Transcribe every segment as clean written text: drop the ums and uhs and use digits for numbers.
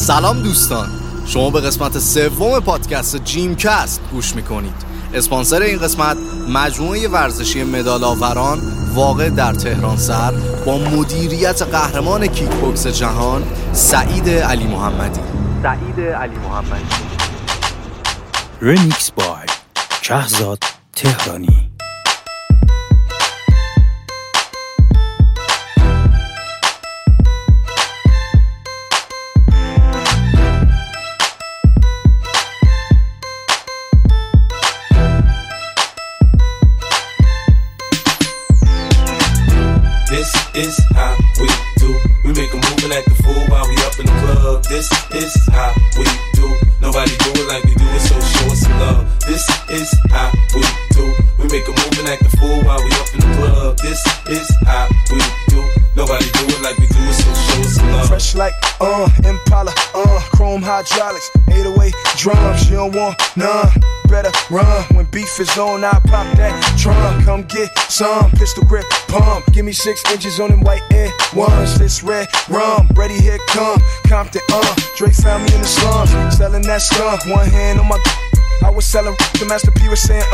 سلام دوستان، شما به قسمت سوم پادکست جیمکست گوش میکنید. اسپانسر این قسمت مجموعه ورزشی مدال آوران واقع در تهران سر با مدیریت قهرمان کیک بوکس جهان سعید علی محمدی. رمیکس بای شهزاد تهرانی. This is how we do. We make a move and act a fool while we up in the club. This is how we do. Nobody do it like we do it, so show us some love. This is how we do. We make a move and act a fool while we up in the club. This is how we do. Nobody do it like we do it, so show us some love. Fresh like Impala, chrome hydraulics, 808 drums. You don't want none. Better run when beef is on. I pop that trunk. Come get some pistol grip pump. Give me 6 inches on them white Air Ones. This red rum, ready here come Compton. Dre found me in the slums, selling that skunk. One hand on my. I was selling. The Master P was saying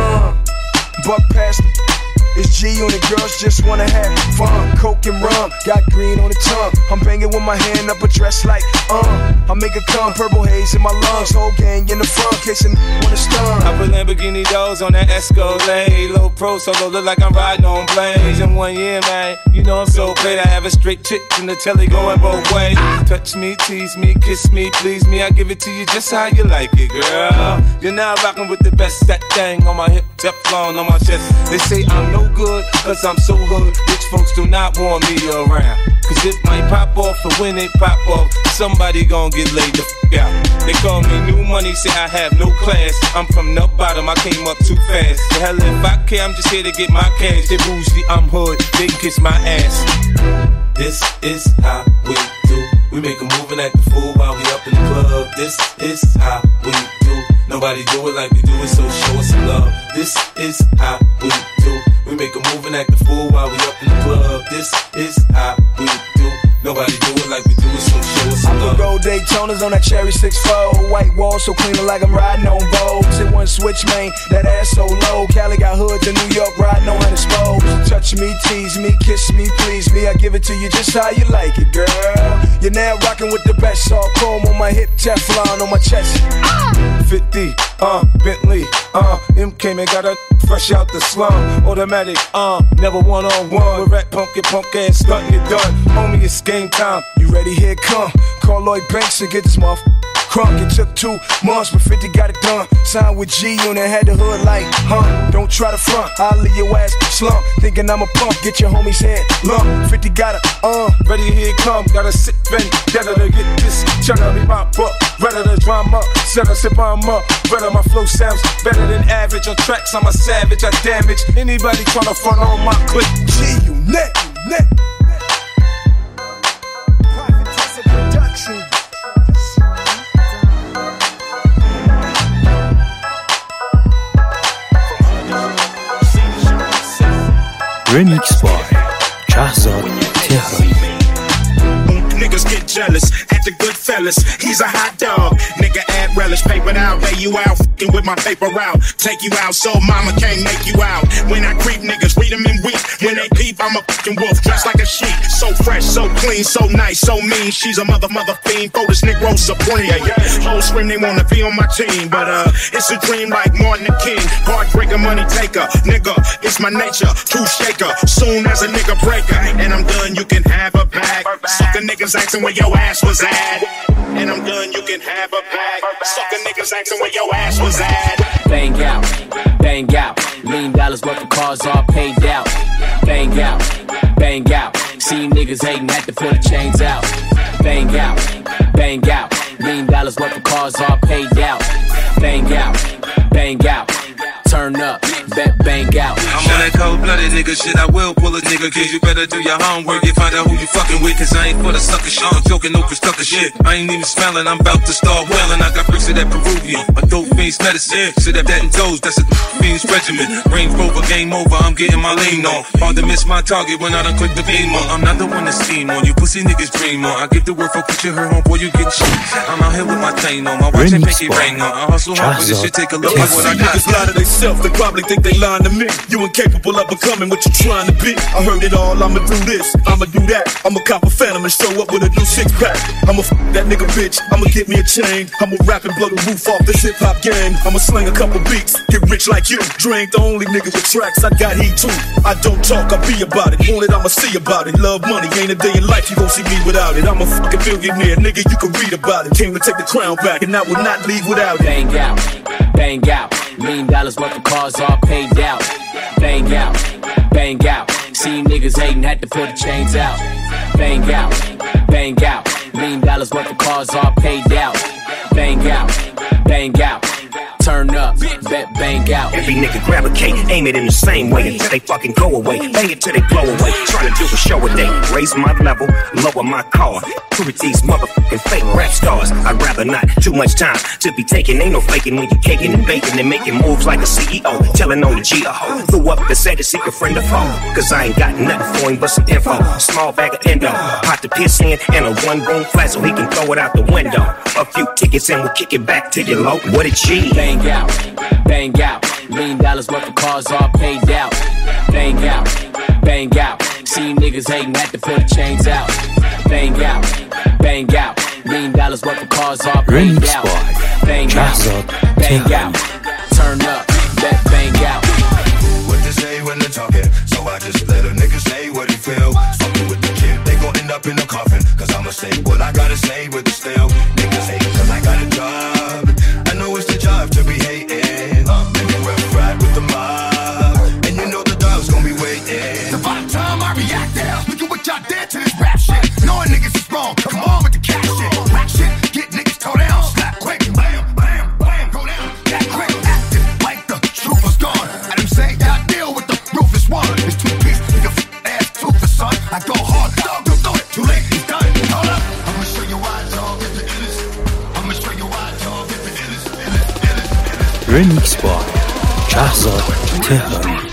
buck past the. It's G on the girls just wanna have fun. Coke and rum, got green on the tongue. I'm banging with my hand up a dress like I make it come, purple haze in my lungs. Whole gang in the front, kissing on the stun. I put Lamborghini doors on that Escalade. Low pro solo, look like I'm riding on blades. In 1 year, man, you know I'm so great. I have a straight chick in the telly going both ways. Touch me, tease me, kiss me, please me. I give it to you just how you like it, girl. You're now rocking with the best. That thing on my hip, Teflon on my chest. They say I'm no good, cause I'm so hood. Rich folks do not want me around, cause it might pop off, and when it pop off, somebody gon' get laid the f*** out. They call me new money, say I have no class. I'm from the bottom, I came up too fast. The hell if I care, I'm just here to get my cash. They bougie, I'm hood, they kiss my ass. This is how we do. We make a move and act a fool while we up in the club. This is how we do. Nobody do it like we do it, so show us some love. This is how we do. We make a move and act a fool while we up in the club. This is how we do. Nobody do it like we do it, so show us some love. I put gold Daytonas on that cherry 6-4. White wall so clean like I'm riding on Vogues. It one switch, man, that ass so low. Cali got hoods in New York, riding on exposed. Touch me, tease me, kiss me, please me. I give it to you just how you like it, girl. You're now rocking with the best. All chrome on my hip, Teflon on my chest. 50, Bentley, MK man got a fresh out the slum. Automatic, never one-on-one. With rat punk ass stuntin' it done. Homie, it's game time. You ready? Here come. Call Lloyd Banks and get this motherfucker crunk. It took 2 months, but 50 got it done. Signed with G on it, had the hood like, don't try to front, I'll leave your ass slump. Thinking I'm a punk, get your homie's head lump. 50 got it, ready, here come. Gotta sit ready, better to get this. Tryna be my buck, better to drama. Set a sip, I'm up, better my flow sounds better than average. On tracks, I'm a savage, I damage anybody tryna front on my clip. G, you net. Private Tesla Production. رمیکس بای شهزاد تهرانی. Niggas get jealous at the good fellas. He's a hot dog. Nigga add relish. Paper out, lay you out. Fucking with my paper out. Take you out so mama can't make you out. When I creep niggas, read them in weak. When they peep, I'm a fucking wolf. Dressed like a sheep. So fresh, so clean, so nice, so mean. She's a mother fiend. For this Negro supreme. Whole scream they wanna be on my team. But it's a dream like Martin the King. Heartbreaker, money taker. Nigga, it's my nature. True shaker. Soon as a nigga breaker. And I'm done, you can have a bag. Sucker niggas asking where your ass was at. And I'm done, you can have a bag. Sucker niggas asking where your ass was at. Bang out, $1 million worth of cars all paid out. Bang out, see niggas hating, had to pull the chains out. Bang out, $1 million worth of cars all paid out. Bang out, turn up, bet bang out. I'm on that cold-blooded nigga shit, I will pull a nigga, kid. You better do your homework and find out who you fucking with, cause I ain't for the sucker shit. I'm joking, no for sucker shit. I ain't even smelling, I'm about to start wailing. I got bricks of that Peruvian, a dope fiend's medicine. Sit up that and toes, that's a fiend's regimen. Range Rover, game over, I'm getting my lean on. Hard to miss my target when I done click the beam on. I'm not the one to scheme on, you pussy niggas dream on. I get the word for put your hair on, boy, you get shit. I'm out here with my chain on, my watch and make it rain on. I hustle hard for this shit, take a look at what I got. Niggas lie to themselves, they probably think they lying to me. You incapable of becoming what you trying to be. I heard it all, I'ma do this, I'ma do that. I'ma cop a phantom and show up with a new six-pack. I'ma f that nigga bitch, I'ma get me a chain. I'ma rap and blow the roof off this hip-hop game. I'ma sling a couple beats, get rich like you. Dre ain't the only nigga with tracks, I got heat too. I don't talk, I be about it. Want it, I'ma see about it. Love money, ain't a day in life you gon' see me without it. I'm a fucking billionaire, nigga, you can read about it. Came to take the crown back and I will not leave without it. Bang out, bang out. $1 million worth of cars all paid out. Bang out, bang out. See niggas hating, had to pull the chains out. Bang out, bang out. $1 million worth of cars all paid out. Bang out, bang out. Turn up, bet bang out. Every nigga grab a cake, aim it in the same way until they fucking go away. Bang it till they blow away. Trying to do a show a day, raise my level, lower my car. Prove it these motherfucking fake rap stars. I'd rather not, too much time to be taking. Ain't no faking when you caking and baking and making moves like a CEO. Telling on the G a hoe. Flew up and said to seek a friend of foe. Cause I ain't got nothing for him but some info. Small bag of endo, pot to piss in and a one-room flat so he can throw it out the window. A few tickets and we'll kick it back to your local. What it G? Bang out, bang out. $1 million worth of cars all paid out. Bang out, bang out. See niggas hating, had to pull the chains out. Bang out, bang out. $1 million worth of cars all paid out. Bang out, bang out. Turn up, bet bang out. What they say when they're talking, so I just let a nigga say what he feel. Fucking with the kid, they gon' end up in the coffin. Cause I'ma say what I gotta say with the steel. Niggas hate cause I got a job. I know it's the job to be hating. Maybe rough ride with the mob. And you know the dog's gon' be waiting. The bottom time I react now. Look at what y'all did to this rap shit. Knowing niggas is wrong, come on with the cash shit. Rap shit, get niggas toe down. Slap quick, bam, bam, bam, go down. That quick, active like the truth was gone. I done say y'all deal with the ruthless one. It's two piece, nigga ass toothless son. I go hard, dog, don't do it. Too late, he's done. Hold up, I'ma show you why dog is the illest. I'ma show you why dog is the illest. Remix by شهزاد تهرانی.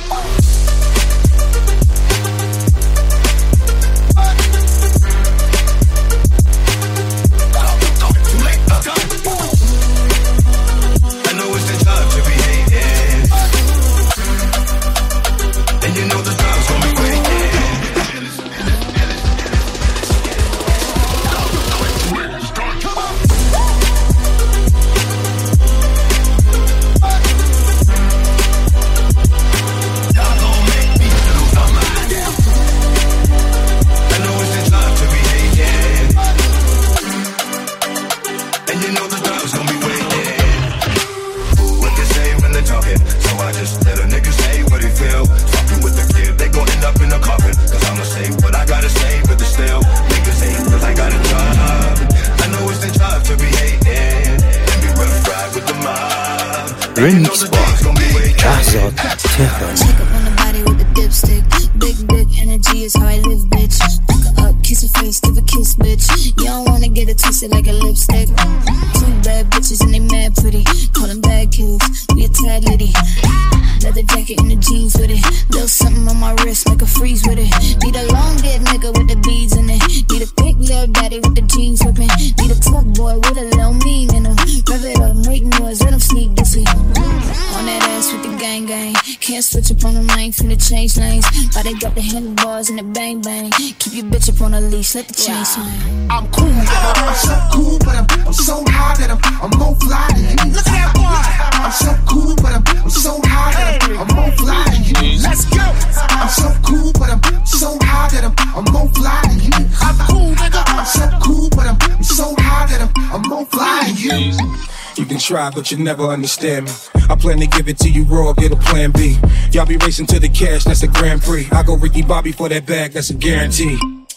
Remix by شهزاد تهرانی. Check up on the body with the dipstick. Big energy is how I live, bitch. Back her up, kiss her face, give a kiss, bitch. You don't wanna get it twisted like a lipstick. Two bad bitches and they mad pretty. Call them bad kids, we a tad litty. Leather jacket and the jeans with it. Little something on my wrist, make a freeze with it. Need a long dead nigga with the beads in it. Need a thick little daddy with the jeans whipping. Need a tough boy with a little mean in him. Rev it up, make noise, let him sneak this week. On that ass with the gang. Can't switch up on the lane, finna change lanes. But they got the handlebars and the bang. Keep your bitch up on a leash, let the chain swing. I'm cool, I'm so cool, but I'm so high that I'm more fly than you. Look at that boy. I'm so cool, but I'm so high that I'm more fly than you. Let's go. I'm so cool, but I'm so high that I'm more fly than you. I'm cool, nigga. I'm so cool, but I'm so high that I'm more fly than you. You can try, but you never understand me. I plan to give it to you raw, get a plan B. Y'all be racing to the cash, that's a Grand Prix. I go Ricky Bobby for that bag, that's a guarantee.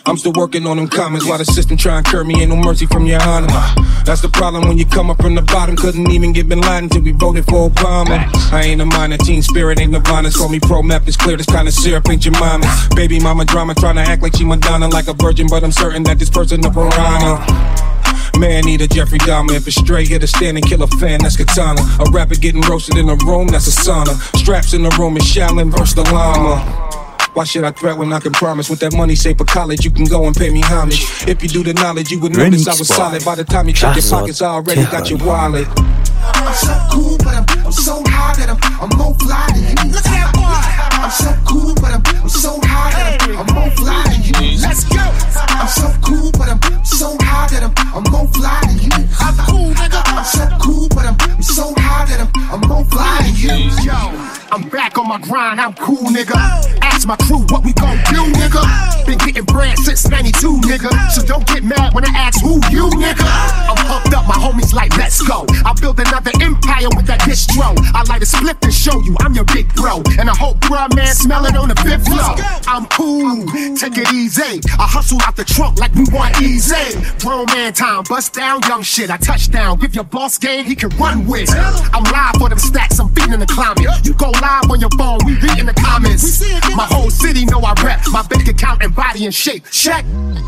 I'm still working on them comments while the system try and curb me. Ain't no mercy from your honor. That's the problem when you come up from the bottom. Couldn't even get Bin Laden till we voted for Obama. I ain't a minor, teen spirit ain't Nirvana. Call me pro map, it's clear this kind of syrup ain't your mama. Baby mama drama, trying to act like she Madonna, like a virgin, but I'm certain that this person a piranha. Man, need a Jeffrey Dahmer. If it's straight, hit a stand and kill a fan, that's katana. A rapper getting roasted in a room, that's a sauna. Straps in the room is Shaolin versus the llama. Why should I threat when I can promise? With that money saved for college, you can go and pay me homage. If you do the knowledge, you would notice I was solid. By the time you check your pockets, I already got your wallet. I'm so cool, but I'm so high that I'm more fly than you. Look at that boy. I'm so cool, but I'm so high that I'm more fly than you. Let's go. I'm so cool, but I'm so high that I'm more fly than you. I'm cool, nigga. I'm so cool, but I'm so high that I'm more fly than you. Yo, I'm back on my grind. I'm cool, nigga. Ask my crew what we gon' do, nigga. Been getting bread since 92, nigga. So don't get mad when I ask who you, nigga. I'm pumped up, my homies like, let's go. I'll build another empire with that distro. I light a split to show you I'm your big bro. And I hope bruh man smell it on the fifth floor. I'm cool, take it easy. I hustle out the trunk like we want easy. Grown man time, bust down young shit. I touch down, give your boss game he can run with. I'm live for them stacks, I'm feeding the climate. You go live on your phone, we read in the comments. My whole city know I rap, my bank account and body and shape. Check.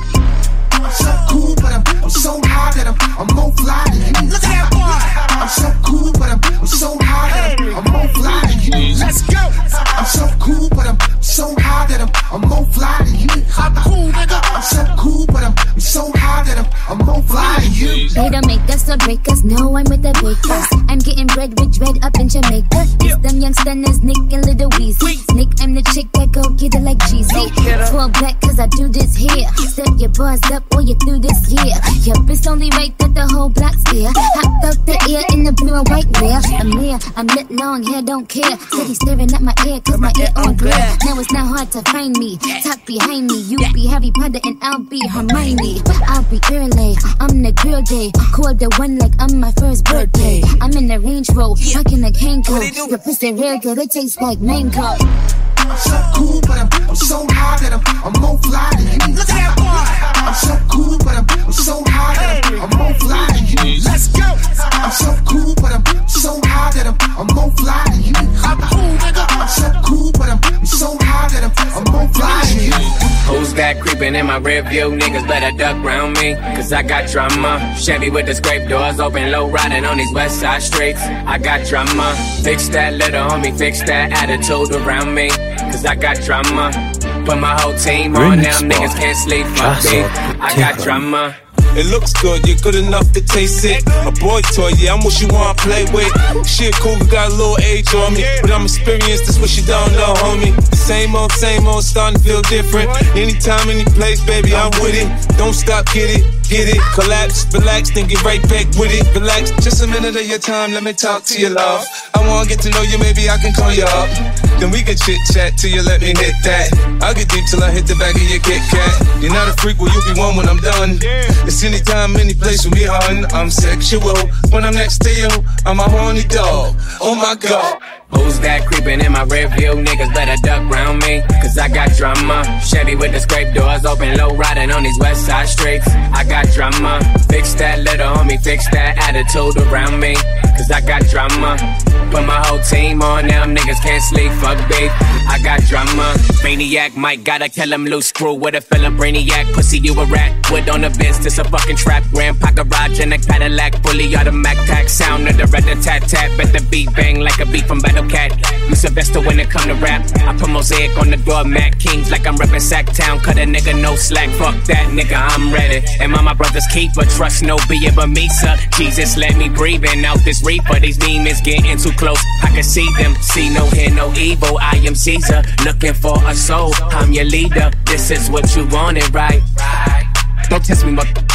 I'm so cool, but I'm so high that I'm more fly than you. Look at that boy. I'm so cool, but I'm so high that I'm more fly than you. Let's go. I'm so cool, but I'm so high that I'm more fly than you. I'm cool, nigga. I'm so cool, but I'm so high that I'm more fly than you. They don't make us or break us. No, I'm with the bakers. I'm getting bread with dread up in Jamaica. It's them young stunners, Nick and Little Weezy. Nick, I'm the chick that go get it like Jeezy. Fall back cause I do this here. Step your bars up or you through this year. Yup, it's only right that the whole block's there. Hopped out the air in the blue and white wear. I'm here, I'm lit, long hair, don't care. Steady staring at my ear cause my ear on glare. Now it's not hard to find me. Talk behind me, you be Harry Potter and I'll be Hermione. I'll be early, I'm the girl day. Call the one like I'm my first birthday. I'm in the Range Rover, rocking like Hanko. The pussy real good, it tastes like mango. I'm so cool, but I'm so high that I'm more fly than you. Look at that boy. I'm so cool, but I'm so high that I'm more fly than you. Let's go. I'm so cool, but I'm so high that I'm more fly than you. I'm cool, nigga. I'm so cool, but I'm so high that I'm more fly than you. Who's that creeping in my rear view? Niggas better duck round me, cause I got drama. Chevy with the scrape doors open, low riding on these west side streets. I got drama. Fix that little homie, fix that attitude around me, cause I got drama. Put my whole team on, now niggas can't sleep, fuck me. I got drama. It looks good, you're good enough to taste it. A boy toy, yeah, I'm what you wanna play with. She a cougar, got a little age on me, but I'm experienced, that's what you don't know, homie. Same old, starting to feel different. Anytime, any place, baby, I'm with it. Don't stop, get it, collapse, relax, then get right back with it. Relax, just a minute of your time, let me talk to you, love. I wanna get to know you, maybe I can call you up. Then we can chit-chat till you let me hit that. I'll get deep till I hit the back of your Kit Kat. You're not a freak, well, you'll be one when I'm done. It's anytime, any place with me, hun. I'm sexual when I'm next to you. I'm a horny dog, oh my God. Who's that creeping in my rear view? Niggas better duck round me, cause I got drama. Chevy with the scrape doors open, low riding on these west side streets. I got drama. Fix that little homie, fix that attitude around me, cause I got drama. Put my whole team on, now niggas can't sleep, fuck beef. I got drama. Maniac, Mike, gotta kill him loose. Screw with a feeling brainiac. Pussy, you a rat. Wood on the bench, this a fucking trap. Grandpa garage in a Cadillac. Fully automatic tax. Sound of the rat-a-tat-tat. Bet the beat bang like a beat from Battle Cat. You Sylvester when it come to rap. I put mosaic on the door, Mac Kings like I'm reppin' Sacktown. Cut a nigga, no slack. Fuck that nigga, I'm ready. Am I my brother's keeper? Trust no be it but me, sir. Jesus, let me breathing out this reaper. These demons getting too close. I can see them. See no hear no evil. I am Caesar. Looking for a soul. I'm your leader. This is what you wanted, right? Don't test me, mother.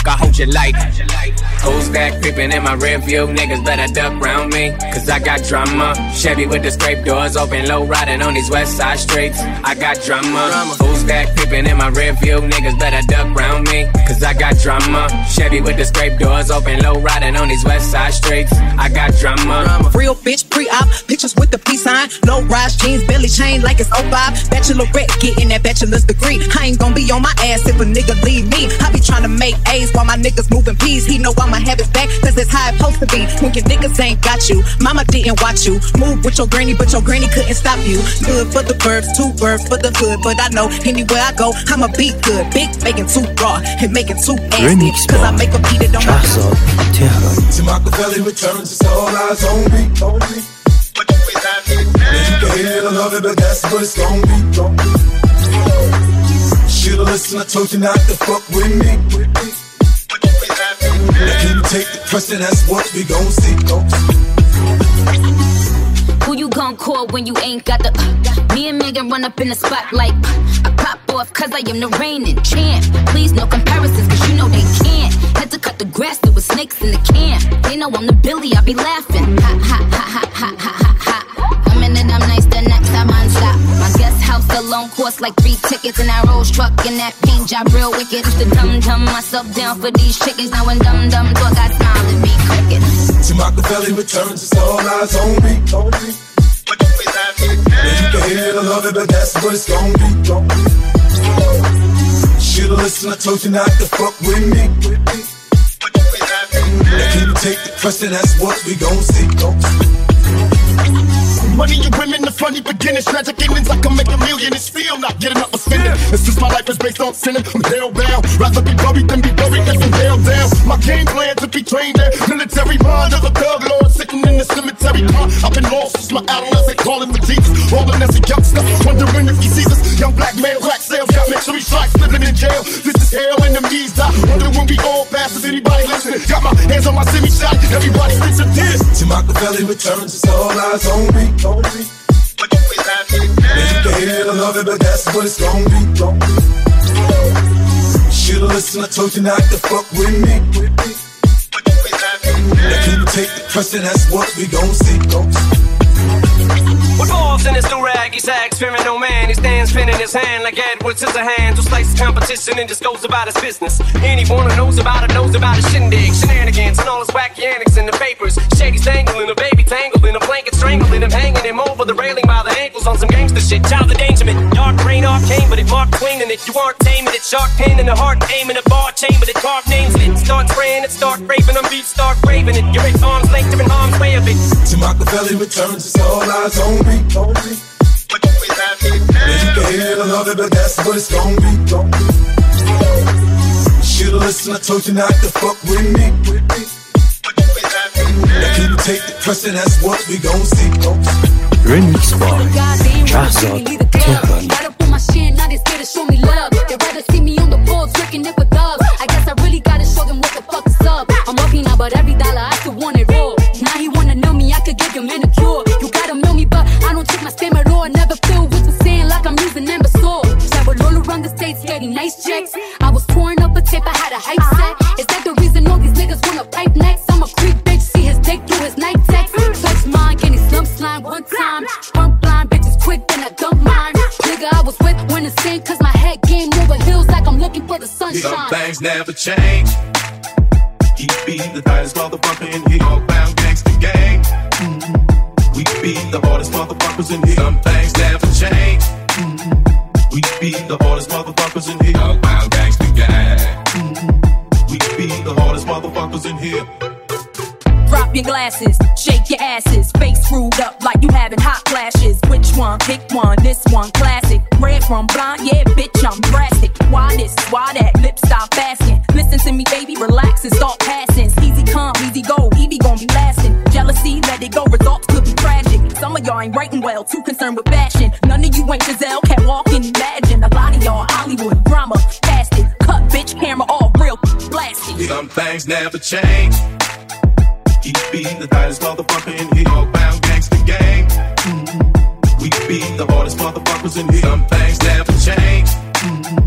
fuck, I hold you light. Who's that creeping in my rear view? Niggas better duck round me, cause I got drama. Chevy with the scrape doors open, low riding on these west side streets. I got drama. Who's that creeping in my rear view? Niggas better duck round me, cause I got drama. Chevy with the scrape doors open, low riding on these west side streets. I got drama. Real bitch, pre-op, pictures with the peace sign. Low rise jeans, belly chain like it's 05. Bachelorette, getting that bachelor's degree. I ain't gonna be on my ass if a nigga leave me. I be trying to make A's while my niggas moving P's. He know I'ma have his back, cause it's how it's supposed to be. When your niggas ain't got you, mama didn't watch you. Move with your granny, but your granny couldn't stop you. Good for the birds, 2 birds for the hood. But I know anywhere I go, I'ma be good. Big making too raw and making too nasty. Cause I make them eat it on my To Machiavelli returns, it's all eyes on me. And you can hate it or love it, but that's what it's gon' be. Should've listened, I told you not to fuck with me. Now can you take the pressure, that's what we gon' see. Who you gon' call when you ain't got the Me and Megan run up in the spotlight. I pop off cause I am the reigning champ. Please no comparisons cause you know they can't. Had to cut the grass, there was snakes in the camp. They know I'm the Billy, I be laughing. Ha ha ha ha ha ha ha ha. A minute I'm nice, the next I'm on stop. My guest house alone cost like 3 tickets. And that Rolls truck and that paint job real wicked. Used to dumb myself down for these chickens. Now when dumb talk I smile and be crickets. To Machiavelli returns, it's all eyes on me. And you can hate it or love it, but that's what it's gon' be. Should've listened, I told you not to fuck with me. Now can you take the pressure, that's what we gon' see. Money and women, the funny beginnings, tragic endings. I can make a million and still not getting up offended. It's just my life is based on sinning. I'm hell-bound, rather be buried than be buried. That's some hell down. My game plan to be trained in military mind of a thug lord sitting in the cemetery. I've been lost since my adolescent, calling for Jesus. Rolling as a youngster, wondering if he sees us. Young black man, crack sales, got mystery strikes, living in jail. This is hell and the knees die. Wondering when we all pass. Is anybody listening? Got my hands on my semi-shot. Everybody thinks of this. To Machiavelli returns, it's all eyes on me. And you can hate it or love it, but that's what it's gon' be. Should've listened, I told you not to fuck with me. Now can you take the pressure, that's what we gon' see. With balls in his do-rag, he's act fearing no man. He stands pinning his hand like Edward Scissorhands, who slices competition and just goes about his business. Anyone who knows about his shindig, shenanigans, and all his wacky antics in the papers. Shady's dangling, a baby tangled in a blanket, strangling him, hanging him over the railing by the ankles on some gangster shit. Child endangerment, dark brain arcane, but it Mark Twain and it. You aren't taming it, shark pain in the heart, aiming a bar chamber that carved names in it. Start spraying it, start raping them, beats start raving it. You're at arm's length, you're in harm's way of it. To Machiavelli returns, it's all eyes on me. And you can hate it or love it, but that's what it's gon' be. Should've listened, I told you not to fuck with me. Now can you take the pressure, that's what we gon' see. Remix by Shahzad Tehrani. Right up on my shin, now they scared to show me love. They rather see me on the boards, working it for dubs. I guess I really gotta show them what the fuck is up. I'm working out, but every dollar I still want it raw. Now he wanna know me, I could give him manicure. You gotta know me, but I don't take my spam at all. Never feel what you're saying like I'm using imbecile. Travel all around the states, getting nice checks. I was pouring up a tape, I had a hype set. Is that the reason all these niggas wanna pipe next? I'm a creep bitch, see his dick through his night text. Touch mine, getting slump slime one time. Pump blind bitches quick, then I don't mind. Nigga, I was with when it's same, cause my head game over hills like I'm looking for the sunshine. Some things never change. He be the tightest motherfucker in here. All bound gangsta gang. We be the hardest motherfuckers in here. Some things never change. We be the hardest motherfuckers in here. All bound gangsta gang. We be the hardest motherfuckers in here. Drop your glasses, shake your asses, face screwed up like you having hot flashes. Which one? Pick one, this one classic. Red from blind, yeah, bitch, I'm drastic. Why this, why that, lip stop asking. Listen to me, baby, relax and start passing. Easy come, easy go, Evie gon' be lasting. Jealousy, let it go, results could be tragic. Some of y'all ain't writing well, too concerned with fashion. None of you ain't Giselle, can't walk and imagine. A lot of y'all Hollywood drama, past it. Cut, bitch, camera off, real blasting. Some things never change. He be the tightest motherfucker in here. All bound gangsta gang. We be the hardest motherfuckers in here. Some things never change.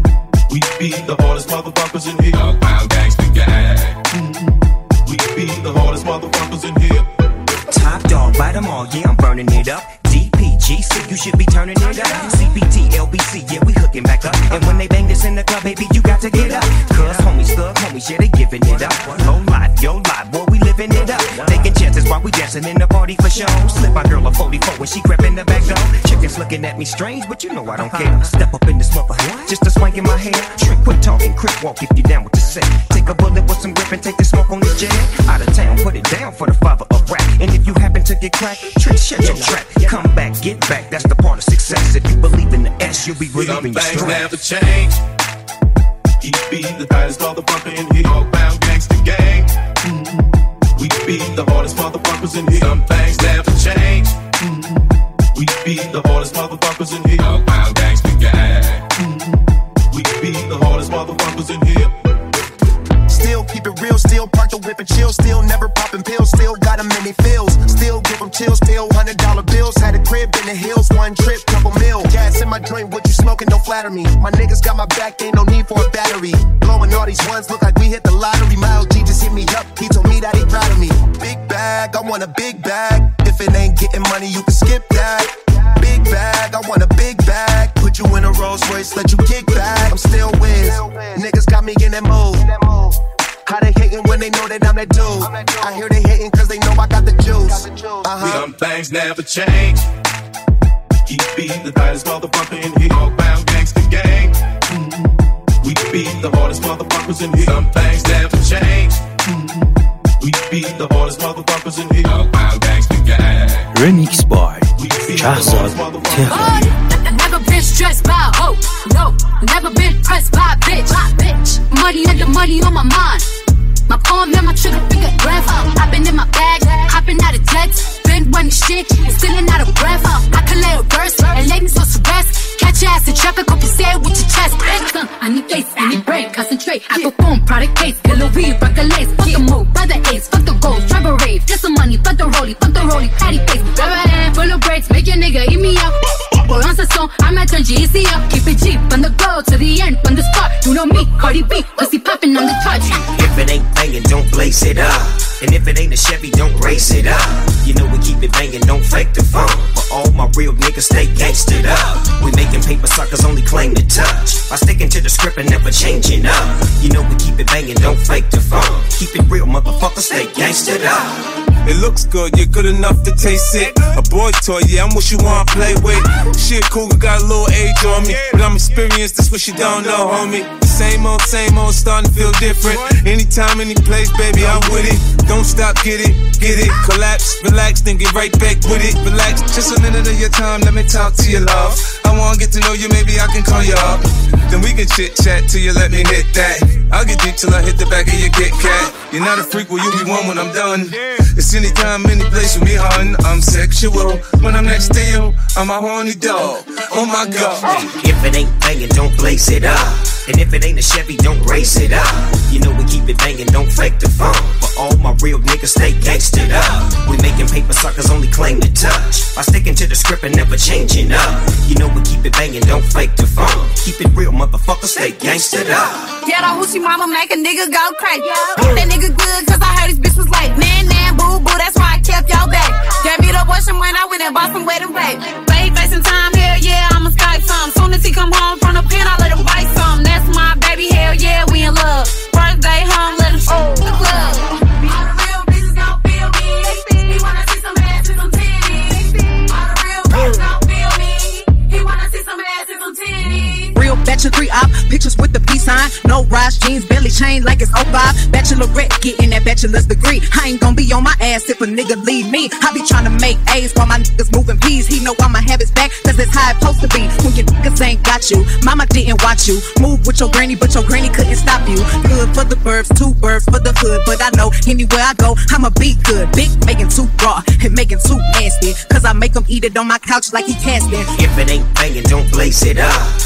We be the hardest motherfuckers in here. Dogbound Gangsta Gang. We be the hardest motherfuckers in here. Top dog, bite them all, yeah, I'm burning it up. DPGC, you should be turning it up. CPT, LBC, yeah, we hooking back up. And when they bang this in the club, baby, you got to get up. Cuz homies, thug homies, yeah, they giving it up. Low life, yo life, boy, we living it up. Taking chances while we dancing in the party for show. Slip my girl a 44 when she crept in the back door. Chickens looking at me strange, but you know I don't care. Step up in this mother, just a swank in my hair. Trick, quit talking, quick walk if you down with the set. Take a bullet with some grip and take the smoke on this jet. Out of town, put it down for the father of rap. And if you happen to get cracked, trick, shut your trap. Come back, get back, that's the part of success. If you believe in the S, you'll be relieving your stress. Some things never change. He be the tightest motherfucker in here. Dogbound Gangsta Gang. We be the hardest motherfuckers in here. Some things never change. We be the hardest motherfuckers in here. Dogbound Gangsta Gang. We be the hardest motherfuckers in here. Still keep it real, still park the whip and chill. Still never popping pills, still got them in they feels. Still give them chills, still $100 bills. Had a crib in the hills, one trip, couple mil. Gas in my joint, what you smoking, don't flatter me. My niggas got my back, ain't no need for a battery. Blowing all these ones, look like we hit the lottery. My OG just hit me up, he told me that he proud of me. Big bag, I want a big bag. If it ain't getting money, you can skip that. Big bag, I want a big bag. Put you in a Rolls Royce, let you kick back. I'm still with niggas got me in that mood. How they hating when they know that I'm that dude? I hear they hating cause they know I got the juice. Some things never change. He be the tightest motherfucker in here. Dogbound Gangsta Gang. We be the hardest motherfuckers in here. Some things never change. We be the hardest motherfuckers in here. Dogbound Gangsta Gang. Remix by Shahzad Tehran. Never been stressed by a hoe, no. Never been pressed by a bitch. Money and the money on my mind. My palm and my trigger finger breath. I've been in my bag, hopping out of jets. Been running shit, and stealing out of breath. I can lay a verse, and ladies will rest. Catch your ass in traffic, hope you say it with your chest. I need face, I need brain, concentrate. I perform, product case, killer weed, rock a lace. Fuck the move, by the ace, fuck the goals, drive a rave. Get some money, fuck the rollie, patty face. Grab a hand, full of braids, make your nigga eat me up. Boy, on the song, I'm at turn GC up. Keep it cheap, from the go to the end, from the start. You know me, Cardi B, pussy popping on the touch. If it ain't banging, don't blaze it up. And if it ain't a Chevy, don't race it up. You know we keep it banging, don't fake the phone. For all my real niggas, stay gangstered up. We making paper suckers only claim to touch. By sticking to the script and never changing up. You know we keep it banging, don't fake the phone. Keep it real, motherfucker, stay gangstered up. It looks good, you're good enough to taste it. A boy toy, yeah, I'm what you wanna play with. Shit, cool, got a little age on me, but I'm experienced, that's what you don't know, homie. Same old, starting to feel different. Anytime, any place, baby, I'm with it. Don't stop, get it, collapse, relax, then get right back with it. Relax, just a minute of your time, let me talk to you, love. I wanna get to know you, maybe I can call you up. Then we can chit chat till you let me hit that. I'll get deep till I hit the back of your Kit Kat. You're not a freak, well you be one when I'm done. It's anytime, any place with me, hun. I'm sexual when I'm next to you. I'm a horny dog. Oh my God. If it ain't banging, don't blaze it up. And if it ain't a Chevy, don't race it up. You know we keep it banging, don't fake the phone. For all my real niggas, stay gangstered up. We making paper suckers only claim to touch. By sticking to the script and never changing up. You know we keep it banging, don't fake the phone. Keep it real, motherfucker, stay gangstered up. Yeah, the hoochie mama make a nigga go crazy. That nigga good, cause I heard his bitch was like, nan, boo, boo, that's why I kept y'all back. Gave me the washing when I went and bought some wedding bag. Baby facing time, hell yeah, I'ma Skype some. Soon as he come home from the pen, I let him bite some. That's my baby, hell yeah, we in love. First day home, let him shoot the club. All the real bitches gon' feel me. He wanna see some ass and some titties. All the real bitches gon' feel me. He wanna see some ass and some titties. Real bachelor 3-op, pictures with the peace sign. No rise jeans, belly chain like it's 05. Bachelorette, getting that bachelor's degree. I ain't gon' be on my ass if a nigga leave me. I be tryna make A's while my niggas moving P's. He know I'ma have his back, cause that's how it's supposed to be. When your niggas ain't got you, mama didn't watch you. Move with your granny, but your granny couldn't stop you. Good for the burbs, 2 birds for the hood. But I know anywhere I go, I'ma be good. Big making too raw and making too nasty. Cause I make him eat it on my couch like he casting. If it ain't banging, don't blaze it up.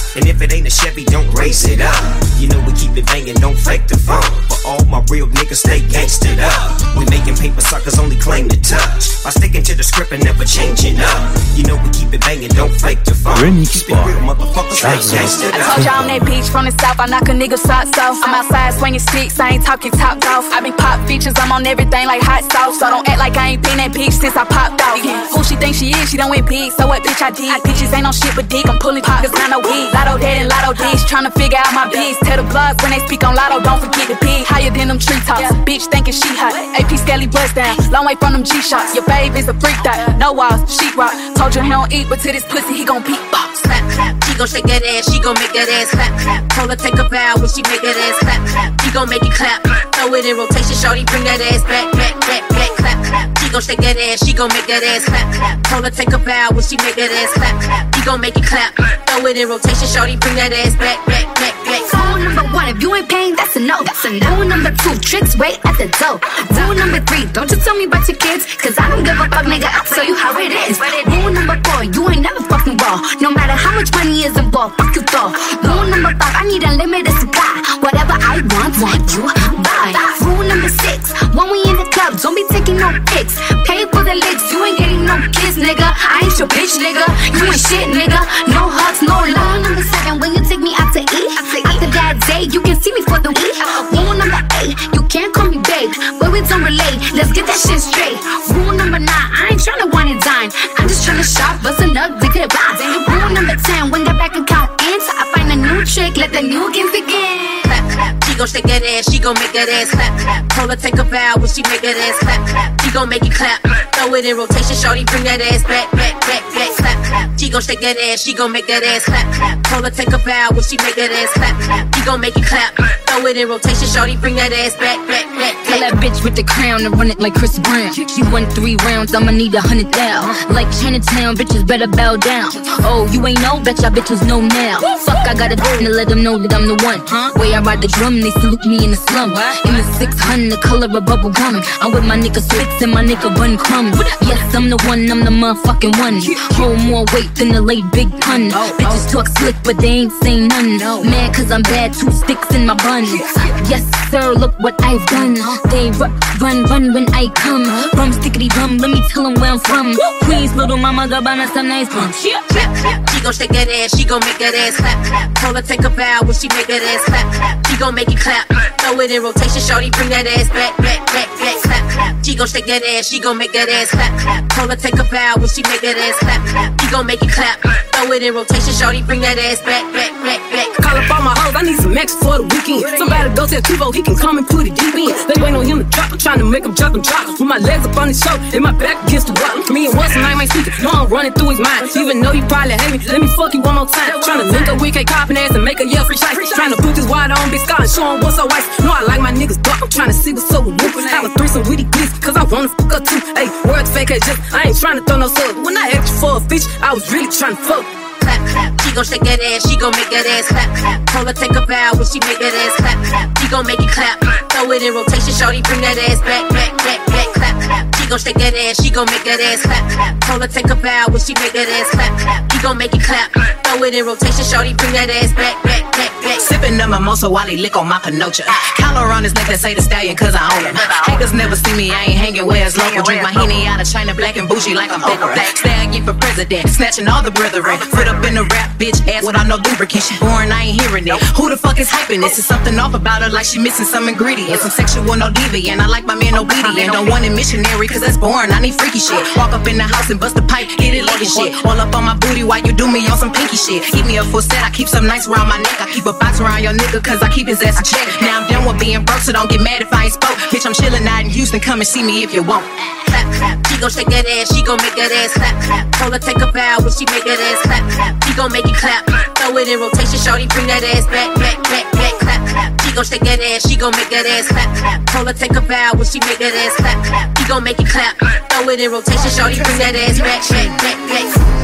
And if it ain't a Chevy, don't raise it up. You know we keep it banging, don't fake the fun. For all my real niggas, stay gangsted up. We making paper suckers only claim to touch. By sticking to the script and never changing up. You know we keep it banging, don't fake the fun. Remix Keep it real, motherfuckers, stay gangsted up. I told y'all I'm that bitch from the south, I knock a nigga socks off. I'm outside swinging sticks, I ain't talking top off. I been pop features, I'm on everything like hot sauce. So don't act like I ain't been that bitch since I popped off. Who she think she is, she done went big, so what bitch I did. Bitches ain't no shit but dick, I'm pulling pop, cause I know weed. Lotto dead and lotto dish, tryna figure out my biz. Tell the blogs when they speak on lotto, don't forget the pig. Higher than them treetops, bitch thinking she hot. AP Skelly bust down, long way from them G-shots. Your babe is a freak that, no walls, sheetrock. Told you he don't eat, but to this pussy he gon' beat box. Clap, clap, she gon' shake that ass, she gon' make that ass clap, clap. Told her take a bow when she make that ass clap, clap. She gon' make it clap, throw it in rotation, shorty, bring that ass back, back, back, back, clap, clap. She gon' shake that ass, she gon' make that ass clap, clap. Told her take a bow when she make that ass clap, clap. She gon' make it clap, throw it in rotation, shorty, bring that ass back, back, back, back. Rule number 1, if you ain't paying, that's a no. Rule number 2, tricks wait at the door. Rule number 3, don't you tell me about your kids, cause I don't give a fuck, nigga, I'll tell you how it is. Rule number 4, you ain't never fucking raw. No matter how much money is involved, fuck you throw. Rule number 5, I need unlimited supply. Whatever I want you buy. Rule number 6, when we in the club, don't be taking no pics. Pay for the licks, you ain't getting no kiss, nigga. I ain't your bitch, nigga. You ain't shit, nigga. No hugs, no love. Rule number 7, when you take me out to eat. After that day, you can see me for the week. Rule number 8, you can't call me babe, but we don't relate. Let's get that shit straight. Rule number 9, I ain't tryna wine and dine. I'm just tryna shop, bust a nut, dick it by. Rule number 10, when the bank account ends, I find a new trick, let the new games begin. Clap, clap, she gon' shake that ass, she gon' make that ass clap, clap. Told her take a bow when she make that ass clap, clap. She gon' make it clap, throw it in rotation, shorty, bring that ass back, back, back, back, clap, clap. She gon' shake that ass, she gon' make that ass clap, clap. Told her take a bow when she make that ass clap, clap. She gon' make it clap, throw it in rotation, shorty, bring that ass back, back, back, back. Tell that bitch with the crown to run it like Chris Brown. She won 3 rounds, I'ma need 100,000. Like Chinatown, bitches better bow down. Oh, you ain't know, bet y'all bitches know now. Fuck, I gotta do to let them know that I'm the one. Way I ride the drum, they salute me in the slum. In the 600, the color of bubble gum. I'm with my nigga Switz and my nigga Bun Crumb. Yes, I'm the one, I'm the motherfucking one. Hold more weight than the late Big Pun. Bitches talk slick, but they ain't saying none. Mad cause I'm bad, 2 sticks in my bun. Yes, sir, look what I've done. They run when I come. Rum stickity rum, let me tell them where I'm from. Queens, little mama, Gabbana, some nice punch. Clap, clap, she gon' shake that ass, she gon' make that ass clap, clap. Told her take a bow when she make that ass clap, clap. She gon' make it clap, throw it in rotation, shorty, bring that ass back, back, back, back, clap, clap. She gon' shake that ass, she gon' make that ass clap, clap. Told her take a bow when she make that ass clap, clap. She gon' make it clap, throw it in rotation, shorty, bring that ass back, back, back, back. Call up all my hoes, I need some extra for the weekend. Somebody go tell Tivo he can come and put it deep in. They wait on him to drop, I'm trying to make him drop. With my legs up on his shoulder and my back against the wall. Me and what's name ain't speaking, no I'm running through his mind. Even though you probably hate me, let me fuck you one more time. Trying to link up with K-Coppin' ass and make a yell free shite. Trying to put this wide on big scar and show him what's so ice. No, I like my niggas dark, I'm trying to see what's up with whoop. Have a threesome with these bitches, cause I wanna fuck her too. Hey, words fake as just, I ain't trying to throw no sub. When I asked you for a bitch, I was really trying to fuck. Clap, clap, she gon' shake that ass, she gon' make that ass clap, clap. Told her take a bow when she make that ass clap, clap. She gon' make it clap, throw it in rotation, shorty, bring that ass back, back, back, back, clap, clap. She gon' shake that ass, she gon' make that ass clap, clap. Told her take a bow when she make that ass clap, clap. She gon' make it clap, throw it in rotation, shorty, bring that ass back, back, back, back. Sippin' the mimosa while he lick on my panocha. Collar on his neck that say the stallion cause I own him. Haters never see me, I ain't hanging where it's local. Drink my Henny out of China, black and bougie like I'm Booker. Stallion for president, snatching all the brethren. Foot up in the rap, bitch, ass without no lubricant. She born, I ain't hearing it. Who the fuck is hyping this? Is something off about her like she missing some ingredients. I'm sexual, no deviant. I like my man obedient. Don't want a missionary cause that's boring, I need freaky shit. Walk up in the house and bust the pipe, get it like shit. All up on my booty while you do me on some pinky shit. Eat me a full set, I keep some nice around my neck. I keep a box around your nigga cause I keep his ass in check. Now I'm done with being broke, so don't get mad if I ain't spoke. Bitch, I'm chillin' out in Houston, come and see me if you want. Clap, clap, she gon' shake that ass, she gon' make that ass clap, clap. Told her take a bow when she make that ass clap, clap. She gon' make it clap, throw it in rotation, shorty, bring that ass back, back, back, back, clap, clap. She gon' shake that ass, she gon' make that ass clap, clap. Told her take a bow when she make that ass clap, clap. She gon' make it clap, throw it in rotation, shorty, bring that ass back, back, back, back.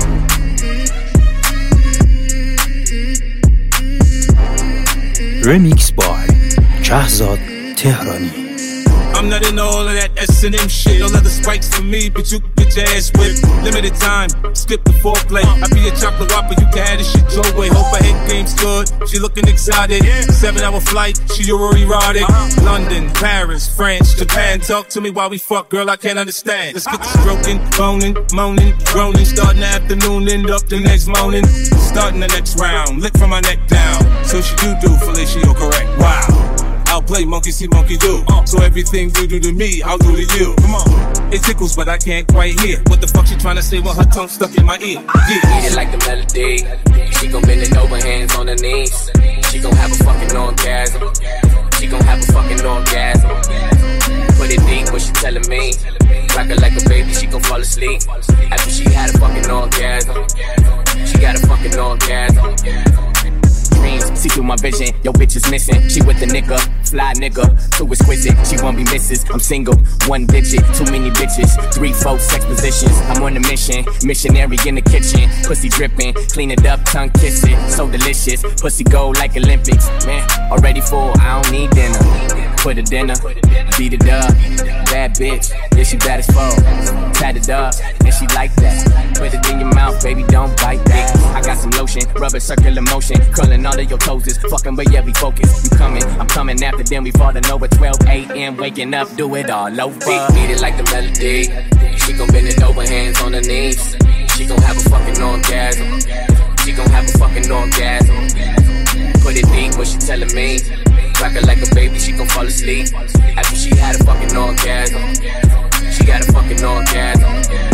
Remix by Shahzad Tehrani. I'm not into all of that S&M shit. All other spikes for me, but you get your ass whipped. Limited time, skip the foreplay. I be a chocolate whopper, you can have this shit your way. Hope her head game's good, she looking excited. 7-hour flight, she already erotic. London, Paris, France, Japan. Talk to me while we fuck, girl, I can't understand. Let's get the stroking, boning, moaning, groaning. Starting the afternoon, end up the next morning. Starting the next round, lick from my neck down. So she do fellatio correct, wow. I'll play monkey see, monkey do. So everything you do to me, I'll do to you. Come on. It tickles, but I can't quite hear what the fuck she tryna say when her tongue stuck in my ear. Eat it like the melody. She gon' bend it over, hands on her knees. She gon' have a fucking orgasm. She gon' have a fucking orgasm. Put it deep, what she telling me. Rock her like a baby, she gon' fall asleep. After she had a fucking orgasm. She got a fucking orgasm. See through my vision, yo bitch is missing. She with the nigga, fly nigga, too exquisite. She won't be misses, I'm single, one digit, too many bitches, 3-4 sex positions. I'm on a mission, missionary in the kitchen. Pussy dripping, clean it up, tongue kiss it, so delicious. Pussy go like Olympics, man, already full, I don't need dinner. Put a dinner, beat it up, bad bitch, yeah she bad as fuck. Tat it up, and she like that. Put it in your mouth, baby, don't bite that. I got some lotion, rubber circular motion, curling all of your toes is fucking where yeah we focus. You coming, I'm coming after them. We falling over 12 a.m. waking up, do it all over. Beat it like the melody. She gon' bend it over, hands on her knees. She gon' have a fucking orgasm. She gon' have a fucking orgasm. Put it deep, what she telling me. Rock her like a baby, she gon' fall asleep. After she had a fucking orgasm. She got a fucking orgasm.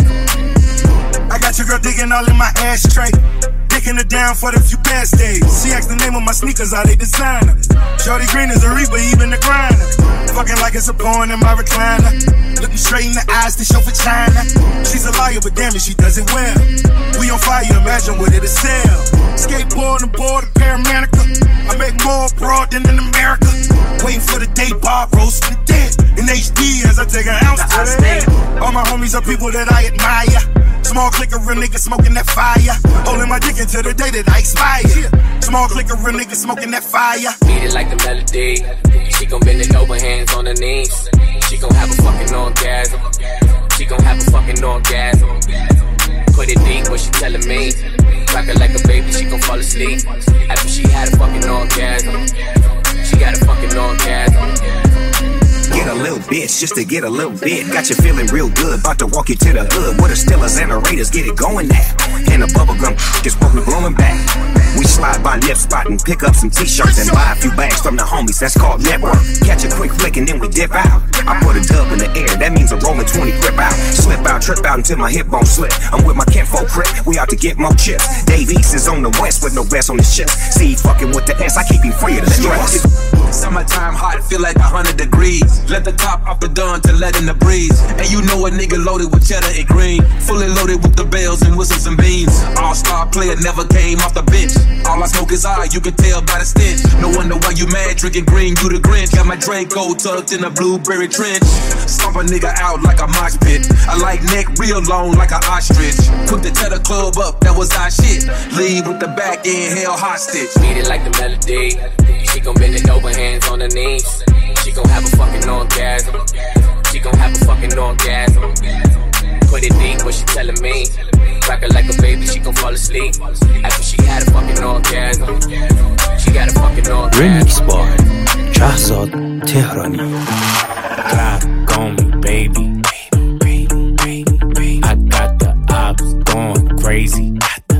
I got your girl digging all in my ashtray. Dicking her down for the few past days. She asked the name of my sneakers, are they designer? Shorty green is a reaper, even the grinder. Fucking like it's a porn in my recliner. Looking straight in the eyes to show for China. She's a liar, but damn it, she does it well. We on fire, imagine what it'll sell. Skateboard and board, a Paramanica. I make more abroad than in America. Waiting for the day Bob rose from the dead. In HD as I take an ounce to the head. All my homies are people that I admire. Small clique of real niggas smoking that fire. Holding my dick until the day that I expire. Small clique of real niggas smoking that fire. Beat it like the melody. She gon' bend it over, hands on her knees. She gon' have a fucking orgasm. She gon' have a fucking orgasm. Put it deep, what she telling me. Rock her like a baby, she gon' fall asleep. After she had a fucking orgasm. She got a fucking orgasm. Get a little bitch just to get a little bit. Got you feeling real good, about to walk you to the hood. Where the Steelers and the Raiders get it going now. And the bubblegum just what we blowing back. We slide by Lip Spot and pick up some t-shirts and buy a few bags from the homies, that's called network. Catch a quick flick and then we dip out. I put a dub in the air, that means a rolling 20 grip out. Slip out, trip out until my hip bone slip. I'm with my kinfolk crip, we out to get more chips. Dave East is on the west with no rest on his ship. See, fucking with the S, I keep him free of the stress. Summertime hot, feel like 100 degrees. Let the top off the dawn to let in the breeze. And you know a nigga loaded with cheddar and green. Fully loaded with the bells and whistles and beans. All-star player never came off the bench. All I smoke is eye, you can tell by the stench. No wonder why you mad, drinking green, you the Grinch. Got my Draco tucked in a blueberry trench. Stomp a nigga out like a mosh pit. I like neck real long like an ostrich. Put the Cheddar Club up, that was our shit. Leave with the back end held hostage. Beat it like the melody. She gon' bend it over, hands on her knees. She gon' have a fucking orgasm. She gon' have a fucking orgasm. Put it deep, what she telling me. Rock her like a baby, she gon' fall asleep. After she had a fucking orgasm. She got a fucking orgasm. Remix by Shahzad Tehrani. Clock on me, baby. I got the ops going crazy.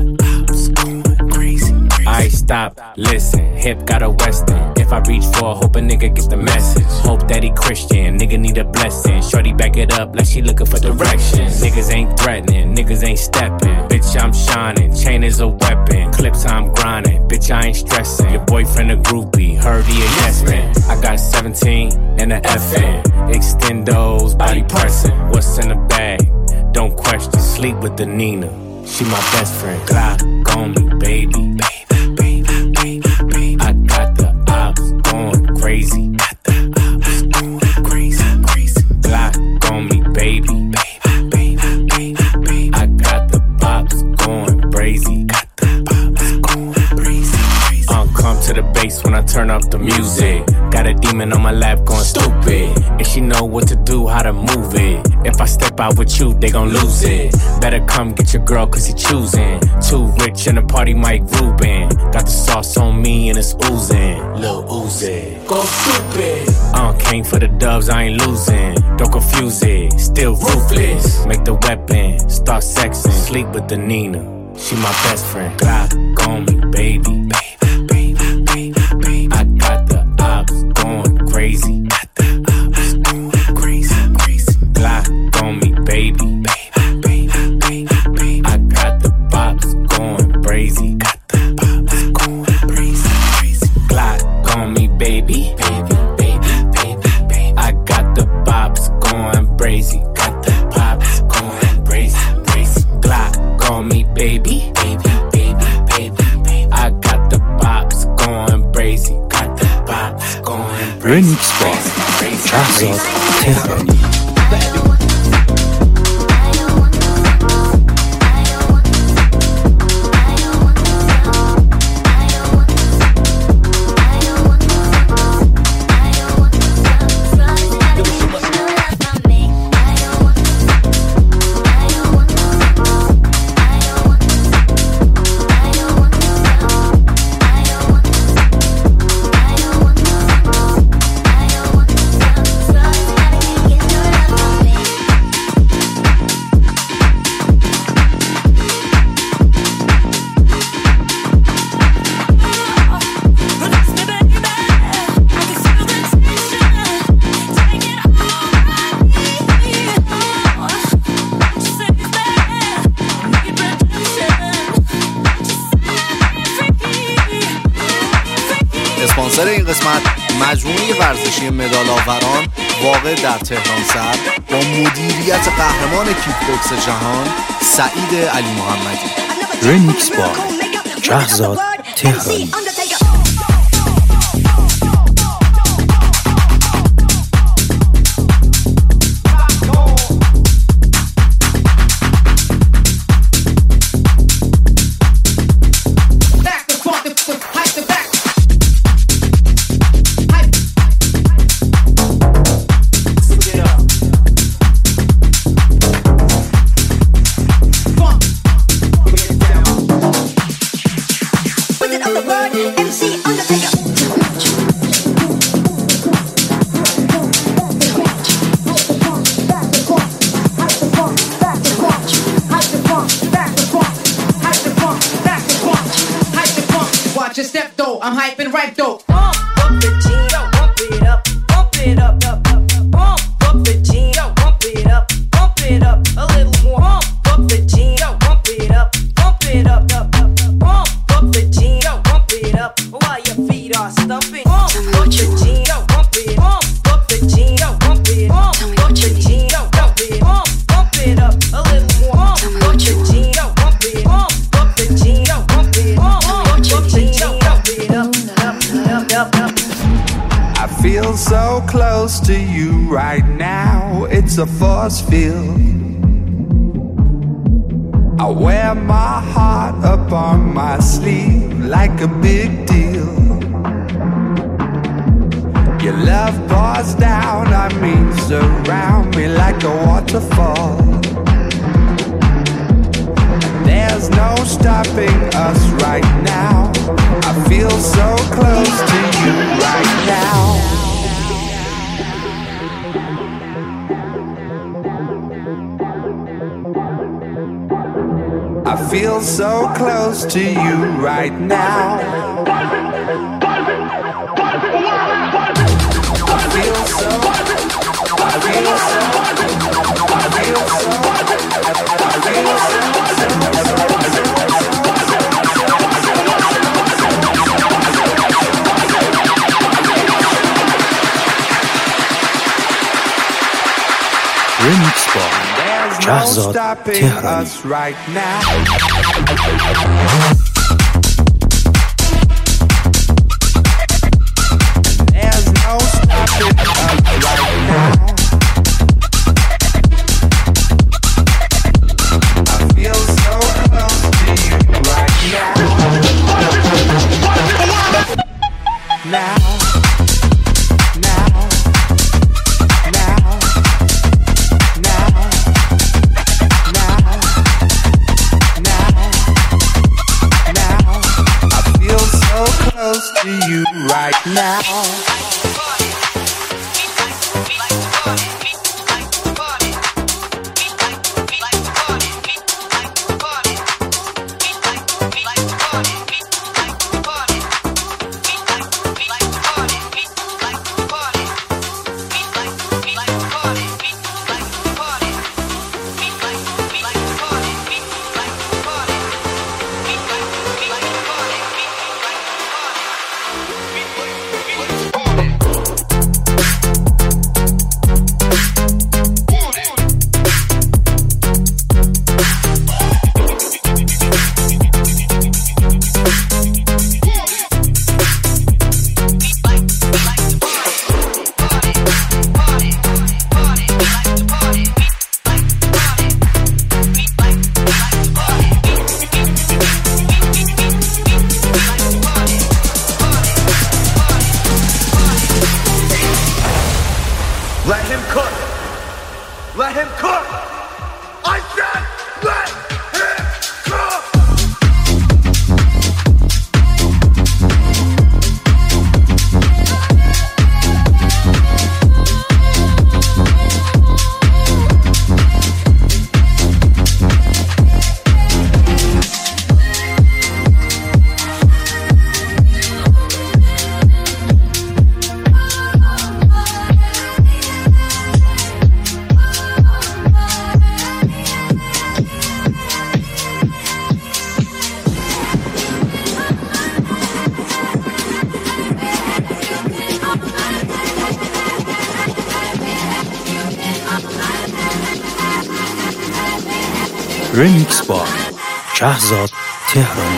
I stop, listen, hip got a western. If I reach for, hope a nigga get the message. Hope that he Christian, nigga need a blessing. Shorty back it up like she looking for direction. Niggas ain't threatening, niggas ain't stepping. Bitch, I'm shining, chain is a weapon. Clips, I'm grinding, bitch, I ain't stressing. Your boyfriend a groupie, heard he a yes man. I got 17 and a FN. Extendos, body pressing. What's in the bag? Don't question, sleep with the Nina. She my best friend. Glock on me, baby. I got the ops going crazy. Glock on me, baby. I got the pops going crazy. Come to the bass when I turn up the music. Got a demon on my lap going stupid, and she know what to do, how to move it. If I step out with you, they gon' lose it. Better come get your girl cause he choosing. Too rich in the party, Mike Rubin. Got the sauce on me and it's oozing. Lil Uzi, go stupid. Came for the dubs, I ain't losing. Don't confuse it, still ruthless. Make the weapon, start sexing. Sleep with the Nina, she my best friend. Glock on me, baby. I got the ops going crazy. Glock on me, baby. I got the bops going crazy. Glock on me, baby. I got the bops going crazy. Got the pops going crazy. Glock on me, baby. I got the bops going crazy. Got the bops going crazy. Remix Bar شهرزاد تهرانی. اسپانسر این قسمت مجموعه ورزشی مدال آوران واقع در تهران سر با مدیریت قهرمان کیک بوکس جهان سعید علی محمدی. رمیکس بار شهرزاد تهرانی. Just step though, I'm hyping right though. Bump the G, bump it up, bump it up, bump the G, bump it up, a little more. Bump the G, bump it up, bump the G, bump it up, while your feet are stumping. Bump the G, bump it, bump the G, bump it, bump the G, bump it up, a little more. Bump the G, bump it, bump the G, bump it, bump the G. I feel so close to you right now, it's a force field. I wear my heart up on my sleeve like a big deal. Your love pours down on me, surround me like a waterfall. There's no stopping us right now. I feel so close to you right now. I feel so close to you right now. I feel so Remix Bar شهرزاد تهرانی. close to you right now. Let him cook. Let him cook. I said, let him cook. رمیکس با شهزاد تهرانی.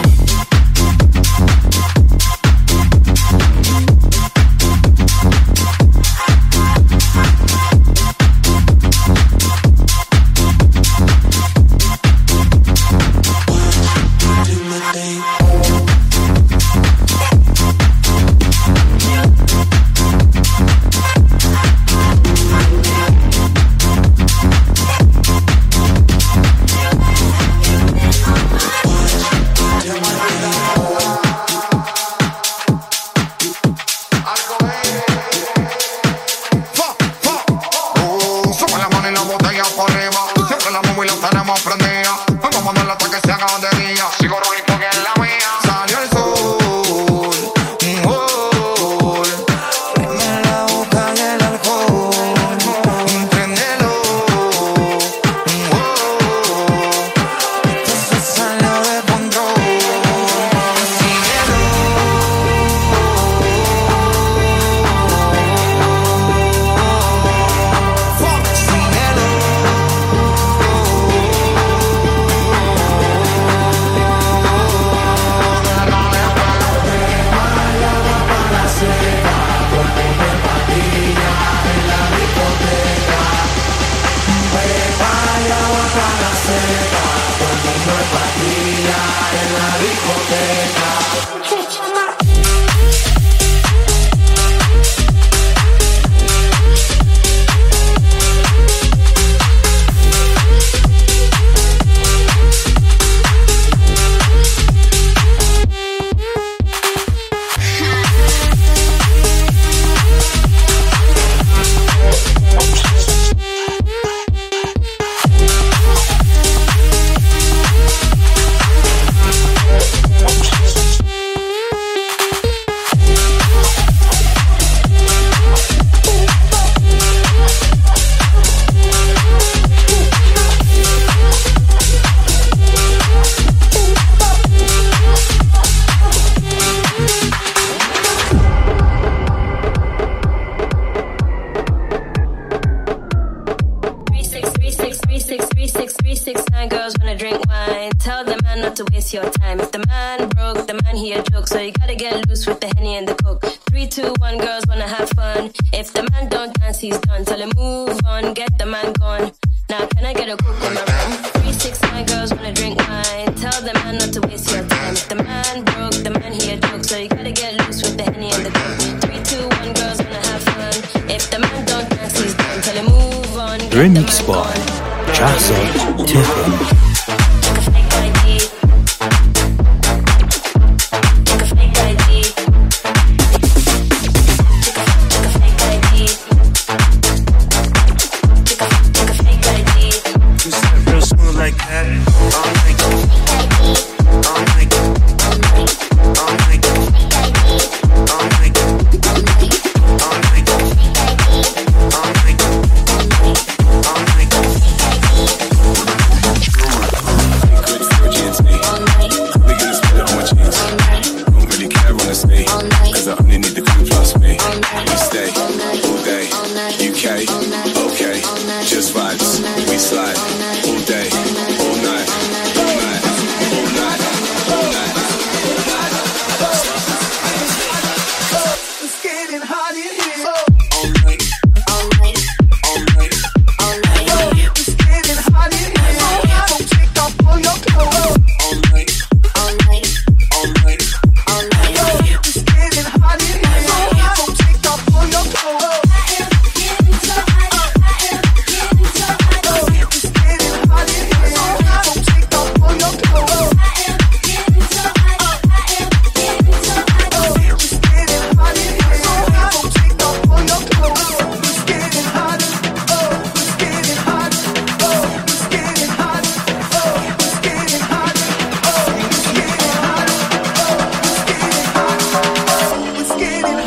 رمیکس با شهزاد تهرانی.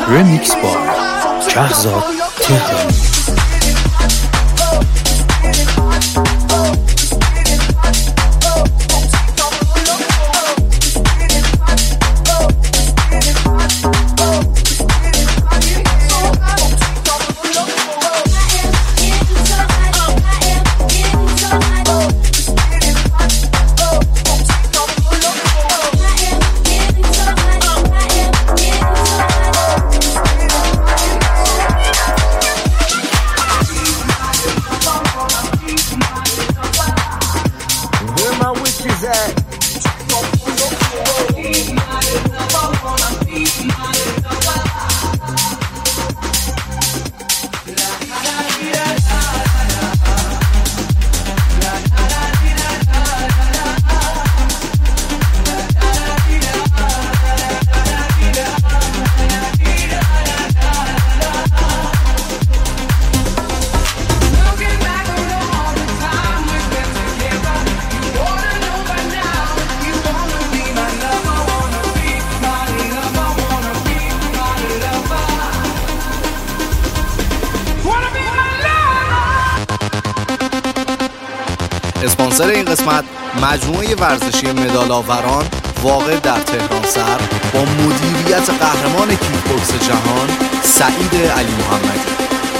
رمیکس با شهزاد تهرانی. اسپانسر این قسمت مجموعه ورزشی مدال آوران واقع در تهران سر با مدیریت قهرمان کیک بوکس جهان سعید علی محمدی.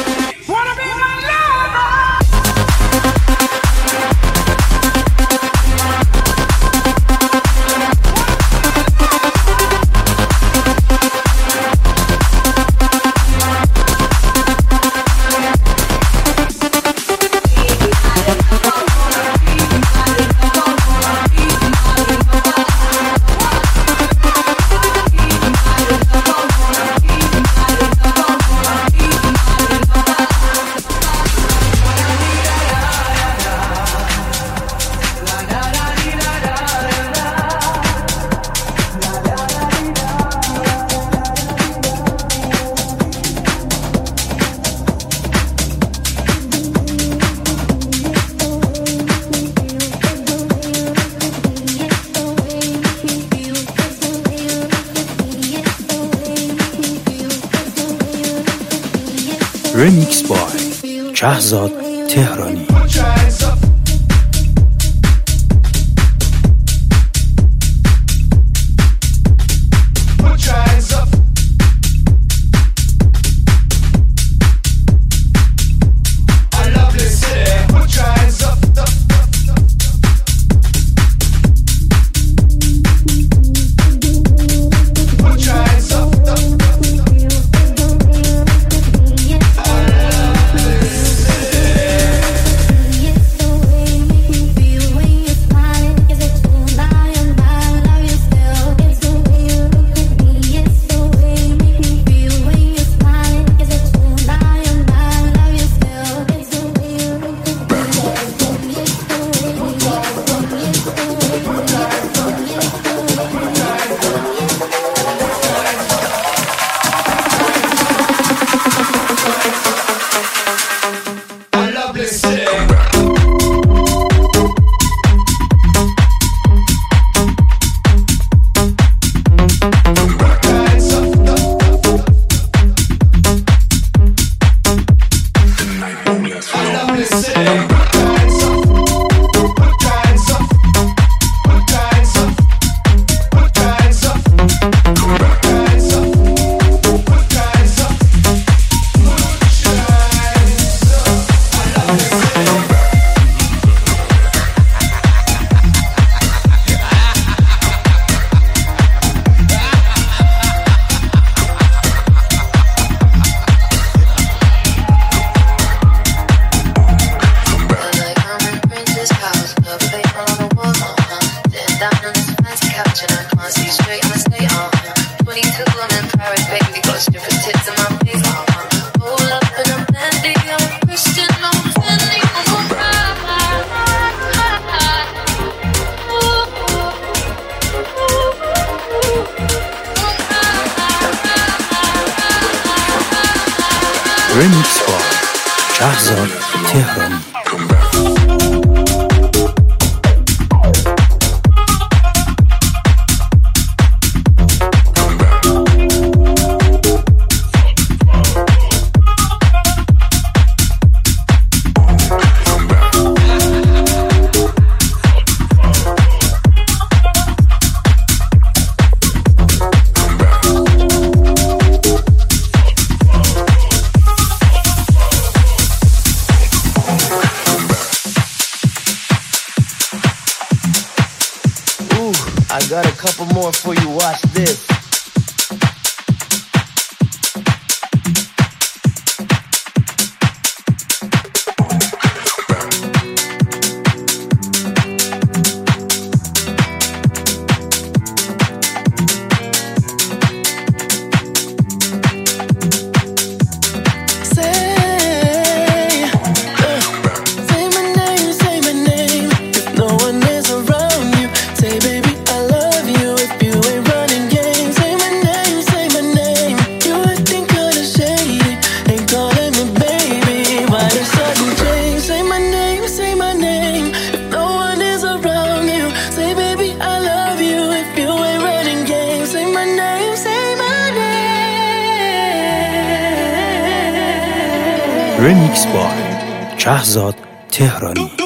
رمیکس بای شهزاد تهرانی. رمیکس با شهزاد تهرانی. couple more for you. Watch this. Remix by Shahzad Tehrani.